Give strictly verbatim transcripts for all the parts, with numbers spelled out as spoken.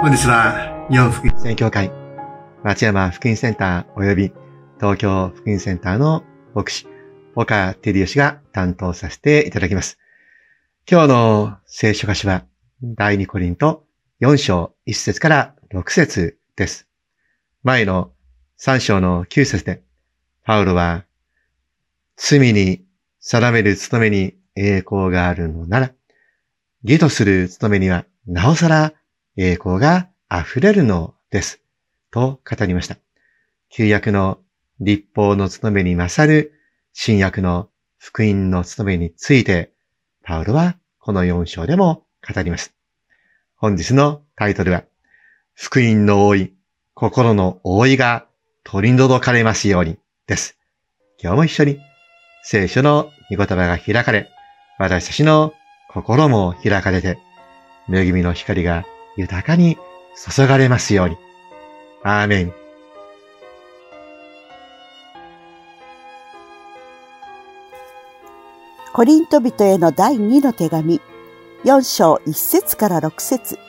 本日は日本福音宣教会松山福音センター及び東京福音センターの牧師岡照義が担当させていただきます。今日の聖書箇所は第二コリントよん章いち節からろく節です。前のさん章のきゅう節でパウロは罪に定める務めに栄光があるのなら義とする務めにはなおさら栄光が溢れるのです。と語りました。旧約の律法の務めに勝る新約の福音の務めについて、パウロはこのよん章でも語ります。本日のタイトルは、福音の覆い、心の覆いが取り除かれますようにです。今日も一緒に聖書の御言葉が開かれ、私たちの心も開かれて、恵みの光が豊かに注がれますように。アーメン。 コリント人への第二の手紙、よん章いち節からろく節。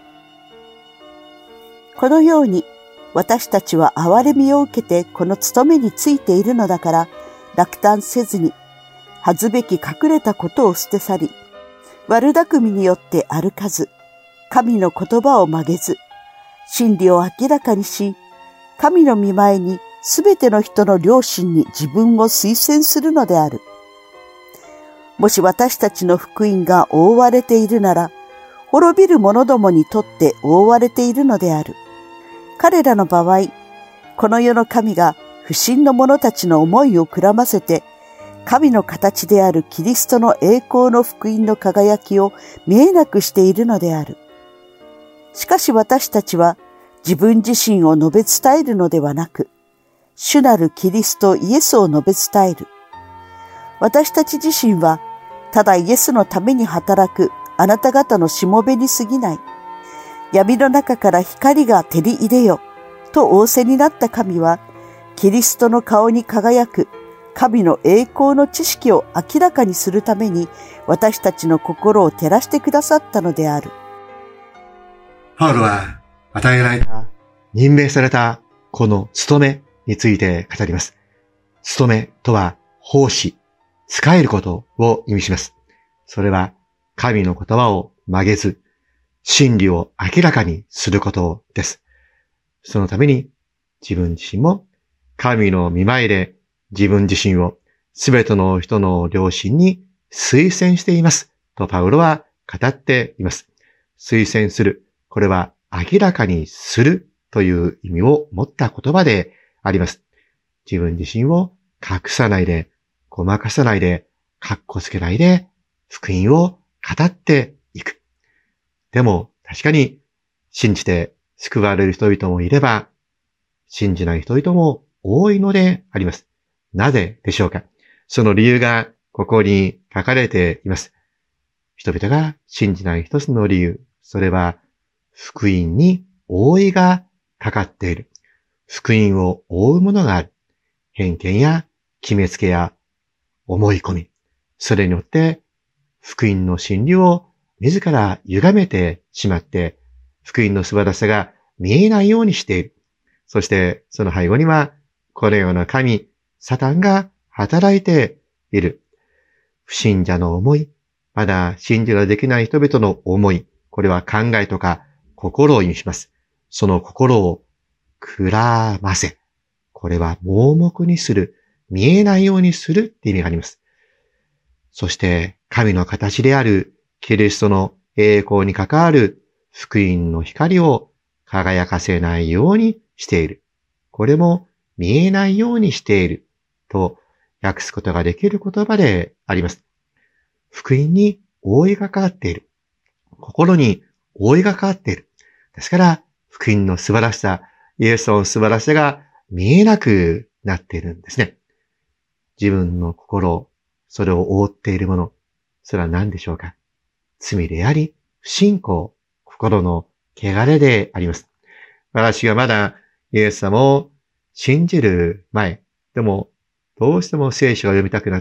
このように、私たちは憐れみを受けてこの務めについているのだから、落胆せずに、恥ずべき隠れたことを捨て去り、悪巧みによって歩かず、神の言葉を曲げず、真理を明らかにし、神の御前にすべての人の良心に自分を推薦するのである。もし私たちの福音が覆われているなら、滅びる者どもにとって覆われているのである。彼らの場合、この世の神が不信の者たちの思いをくらませて、神の形であるキリストの栄光の福音の輝きを見えなくしているのである。しかし私たちは自分自身を述べ伝えるのではなく、主なるキリストイエスを述べ伝える。私たち自身はただイエスのために働くあなた方のしもべに過ぎない。闇の中から光が照り入れよと仰せになった神は、キリストの顔に輝く神の栄光の知識を明らかにするために私たちの心を照らしてくださったのである。 パウロは与えられた、任命されたこの務めについて語ります。務めとは奉仕、仕えることを意味します。それは神の言葉を曲げず、真理を明らかにすることです。そのために自分自身も神の御前で自分自身をすべての人の良心に推薦していますとパウロは語っています。推薦する。これは明らかにするという意味を持った言葉であります。自分自身を隠さないで、ごまかさないで、かっこつけないで、福音を語っていく。でも確かに信じて救われる人々もいれば、信じない人々も多いのであります。なぜでしょうか。その理由がここに書かれています。人々が信じない一つの理由、それは福音に覆いがかかっている。福音を覆うものがある。偏見や決めつけや思い込み。それによって福音の真理を自ら歪めてしまって、福音の素晴らしさが見えないようにしている。そしてその背後にはこのような神、サタンが働いている。不信者の思い、まだ信じができない人々の思い、これは考えとか心を意味します。その心をくらませ、これは盲目にする、見えないようにするって意味があります。そして神の形であるキリストの栄光に関わる福音の光を輝かせないようにしている。これも見えないようにしている。と訳すことができる言葉であります。福音に覆いがかかっている。心に覆いがかかっている。ですから、福音の素晴らしさ、イエスの素晴らしさが見えなくなっているんですね。自分の心、それを覆っているもの、それは何でしょうか。罪であり、不信仰、心の汚れであります。私がまだイエス様を信じる前、でも、どうしても聖書を読みたくなって、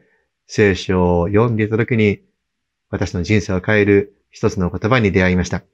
聖書を読んでいたときに、私の人生を変える一つの言葉に出会いました。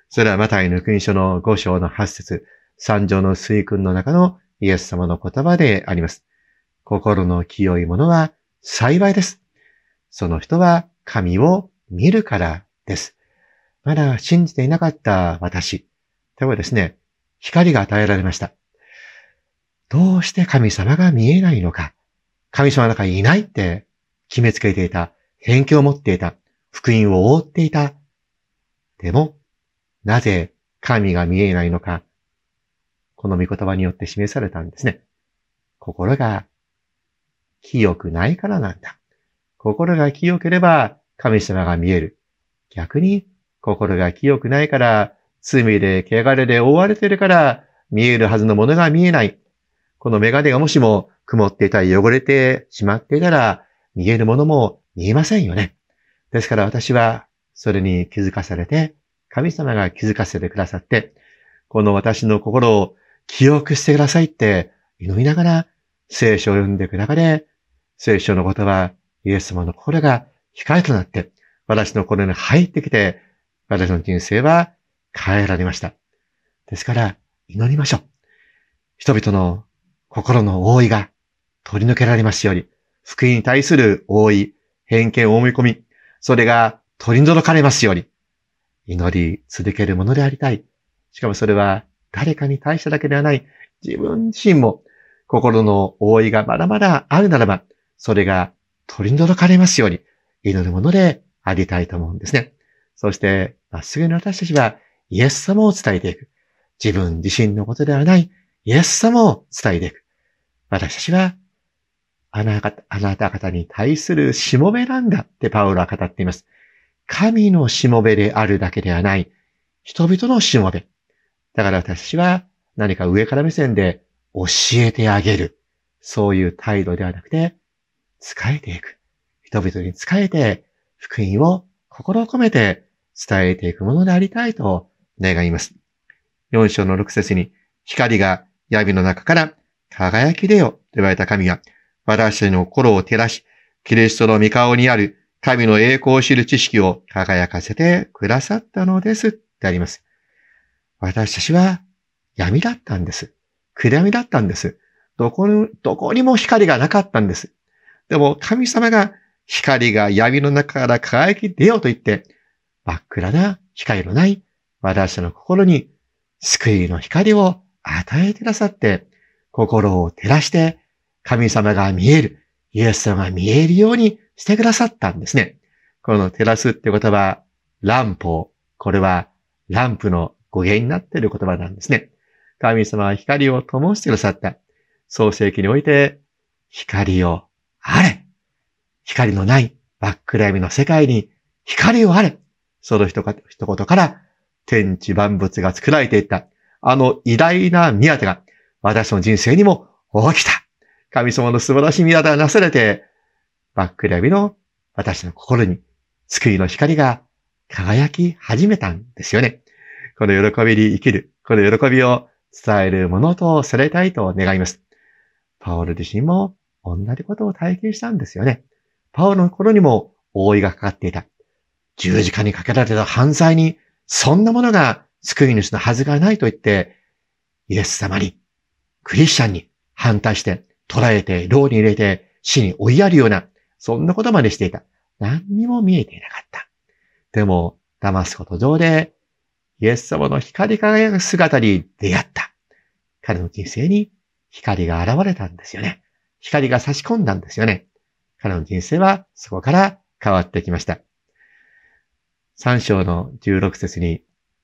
それはマタイの福音書のご章のはち節、三条の水訓の中のイエス様の言葉であります。心の清い者は幸いです。その人は神を見るからです。まだ信じていなかった私。でもですね、光が与えられました。どうして神様が見えないのか。神様なんかいないって決めつけていた。偏見を持っていた。福音を覆っていた。でも、なぜ神が見えないのか。この御言葉によって示されたんですね。心が清くないからなんだ。心が清ければ神様が見える。逆に心が清くないから、罪で汚れで覆われているから見えるはずのものが見えない。この眼鏡がもしも曇っていたり汚れてしまっていたら見えるものも見えませんよね。ですから私はそれに気づかされて、神様が気づかせてくださって、この私の心を清くしてくださいって祈りながら聖書を読んでいく中で、聖書の言葉、イエス様の心が光となって私の心に入ってきて、私の人生は変えられました。ですから祈りましょう。人々の心の覆いが取り除けられますように、福音に対する覆い、偏見を思い込み、それが取り除かれますように、祈り続けるものでありたい。しかもそれは誰かに対してだけではない、自分自身も心の覆いがまだまだあるならば、それが取り除かれますように、祈るものでありたいと思うんですね。そして、まっすぐに私たちはイエス様を伝えていく。自分自身のことではないイエス様を伝えていく。私たちはあなた、あなた方に対するしもべなんだってパウロは語っています。神のしもべであるだけではない、人々のしもべ。だから私たちは何か上から目線で教えてあげる。そういう態度ではなくて、仕えていく。人々に仕えて、福音を心を込めて伝えていくものでありたいと願います。よん章のろく節に、光が闇の中から輝き出よと言われた神が、私たちの心を照らし、キリストの御顔にある神の栄光を知る知識を輝かせてくださったのですであります。私たちは闇だったんです。暗闇だったんです。どこに、どこにも光がなかったんです。でも神様が光が闇の中から輝き出ようと言って、真っ暗な光のない私たちの心に救いの光を与えてくださって、心を照らして神様が見える、イエス様が見えるようにしてくださったんですね。この照らすって言葉、ランポー。これはランプの語源になっている言葉なんですね。神様は光を灯してくださった。創世記において、光をあれ。光のない真っ暗闇の世界に光をあれ。その一言から天地万物が作られていった。あの偉大な宮手が私の人生にも起きた。神様の素晴らしい宮手がなされて、真っ暗闇の私の心に救いの光が輝き始めたんですよね。この喜びに生きる、この喜びを伝えるものとされたいと願います。パウロ自身も同じことを体験したんですよね。パウロの心にも覆いがかかっていた。十字架にかけられた犯罪に、そんなものが救い主のはずがないと言って、イエス様に、クリスチャンに反対して、捕らえて、牢に入れて、死に追いやるような、そんなことまでしていた。何にも見えていなかった。でも、ダマスコ途上で、イエス様の光り輝く姿に出会った。彼の人生に光が現れたんですよね。光が差し込んだんですよね。彼の人生はそこから変わってきました。さん章のじゅうろく節に、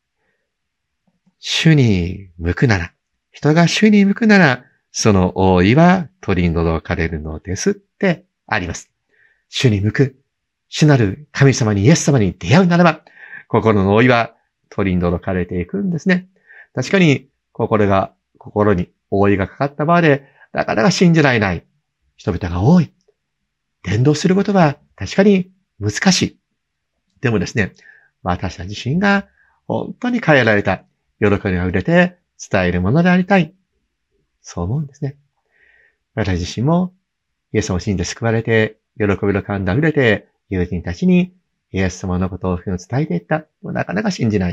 主に向くなら、人が主に向くなら、その覆いは取り除かれるのですってあります。主に向く、主なる神様にイエス様に出会うならば、心の覆いは取り除かれていくんですね。確かに心が、心に覆いがかかった場合で、なかなか信じられない人々が多い。伝道することは確かに難しい。でもですね、私たち自身が本当に変えられた、喜びが触れて伝えるものでありたい。そう思うんですね。私自身もイエス様を信じて救われて、喜びの感動が触れて、友人たちにイエス様のことを伝えていった。なかなか信じない。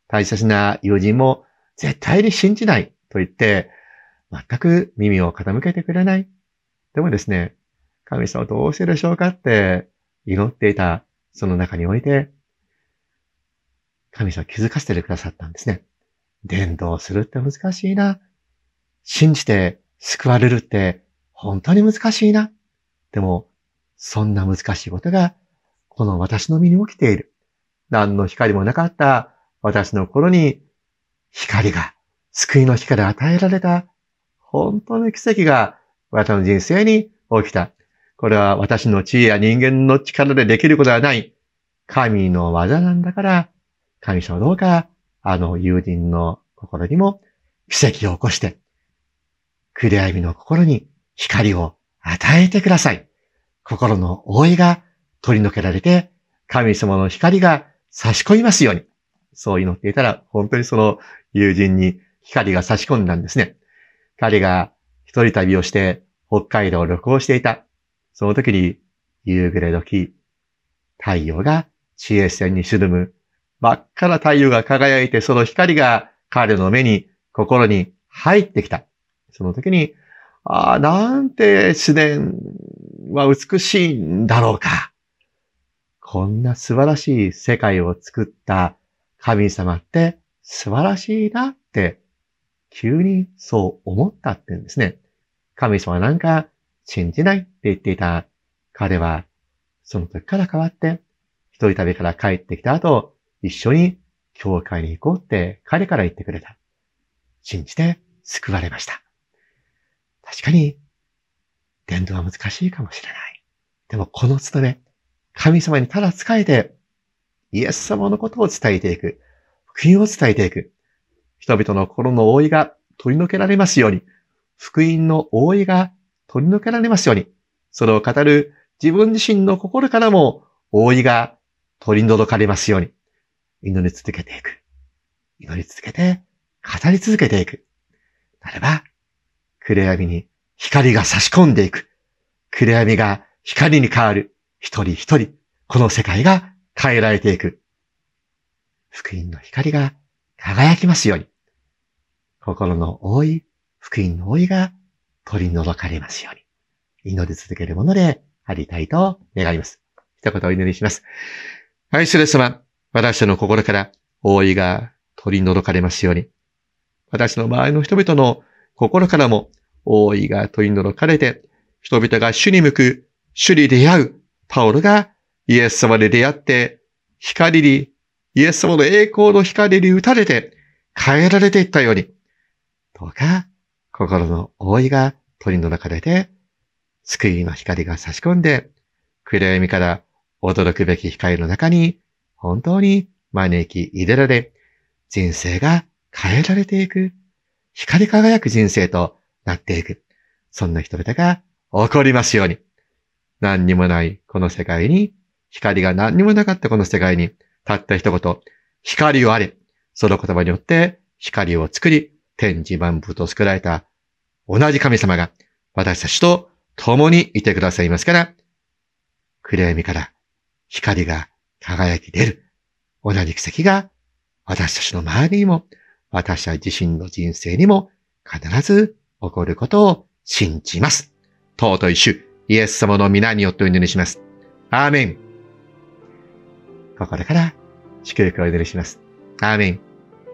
大切な友人も絶対に信じないと言って、全く耳を傾けてくれない。でもですね、神様どうしてでしょうかって祈っていたその中において、神様気づかせてくださったんですね。伝道するって難しいな。信じて救われるって本当に難しいな。でも、そんな難しいことがこの私の身に起きている。何の光もなかった私の頃に光が、救いの光が与えられた。本当の奇跡が私の人生に起きた。これは私の知恵や人間の力でできることはない。神の技なんだから、神様どうか、あの友人の心にも奇跡を起こして、暗闇の心に光を与えてください。心の覆いが取り除けられて、神様の光が差し込みますように。そう祈っていたら、本当にその友人に光が差し込んだんですね。彼が一人旅をして北海道を旅行していた。その時に夕暮れ時、太陽が地平線に沈む。真っ赤な太陽が輝いて、その光が彼の目に、心に入ってきた。その時に、ああ、なんて自然は美しいんだろうか。こんな素晴らしい世界を作った神様って素晴らしいなって、急にそう思ったって言うんですね。神様なんか信じないって言っていた彼は、その時から変わって、一人旅から帰ってきた後、一緒に教会に行こうって彼から言ってくれた。信じて救われました。確かに、伝道は難しいかもしれない。でもこの務め、神様にただ仕えて、イエス様のことを伝えていく。福音を伝えていく。人々の心の覆いが取り除けられますように。福音の覆いが取り除けられますように。それを語る自分自身の心からも覆いが取り除かれますように。祈り続けていく。祈り続けて、語り続けていく。なれば、暗闇に光が差し込んでいく。暗闇が光に変わる。一人一人、この世界が変えられていく。福音の光が輝きますように。心の覆い、福音の覆いが取り除かれますように。祈り続けるものでありたいと願います。一言お祈りします。愛する様、私の心から覆いが取り除かれますように。私の周りの人々の心からも覆いが取り除かれて、人々が主に向く、主に出会う、パウロがイエス様で出会って、光に、イエス様の栄光の光に打たれて、変えられていったように、どうか心の覆いが取り除かれて、救いの光が差し込んで、暗闇から驚くべき光の中に、本当に招き入れられ、人生が変えられていく、光り輝く人生となっていく。そんな人々が起こりますように。何にもないこの世界に、光が何にもなかったこの世界に、たった一言、光をあれ。その言葉によって光を作り、天地万物を作られた同じ神様が私たちと共にいてくださいますから、暗闇から光が輝き出る。同じ奇跡が私たちの周りにも、私たち自身の人生にも必ず起こることを信じます。尊い主、イエス様の皆によってお祈りします。アーメン。心から祝福をお祈りします。アーメン。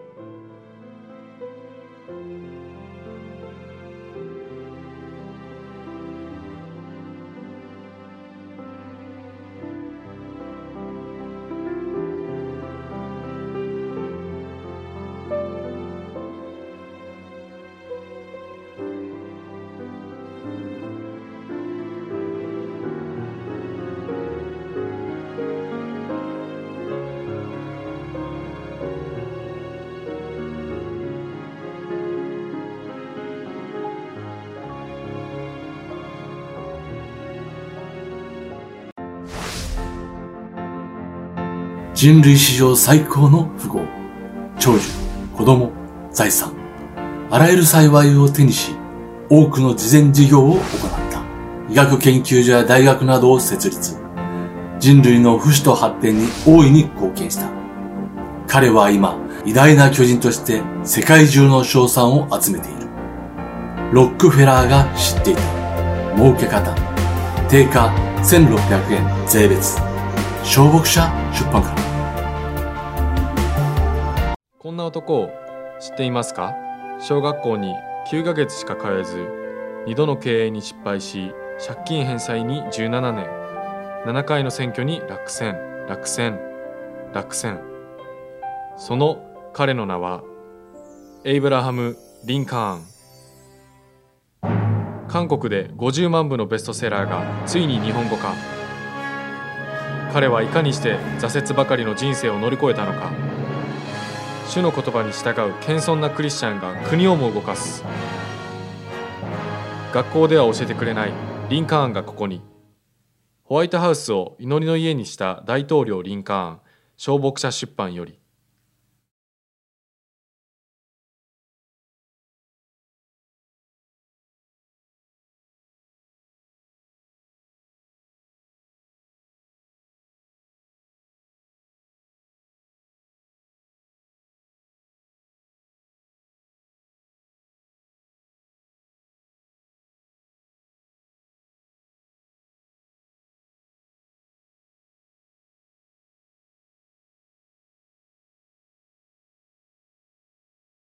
人類史上最高の富豪、長寿、子供、財産、あらゆる幸いを手にし、多くの慈善事業を行った。医学研究所や大学などを設立。人類の不死と発展に大いに貢献した。彼は今、 偉大な巨人として世界中の称賛を集めている。ロックフェラーが知っていた儲け方。定価せんろっぴゃくえん税別。小牧社出版から。 こんな男を知っていますか？小学校にきゅうかげつしか通えず、にどの経営に失敗し、借金返済にじゅうななねん、ななかいの選挙に落選、落選、落選。その彼の名は、エイブラハム・リンカーン。韓国でごじゅうまんぶのベストセラーがついに日本語化。彼はいかにして挫折ばかりの人生を乗り越えたのか。主の言葉に従う謙遜なクリスチャンが国をも動かす。学校では教えてくれないリンカーンがここに。ホワイトハウスを祈りの家にした大統領リンカーン、小牧社出版より。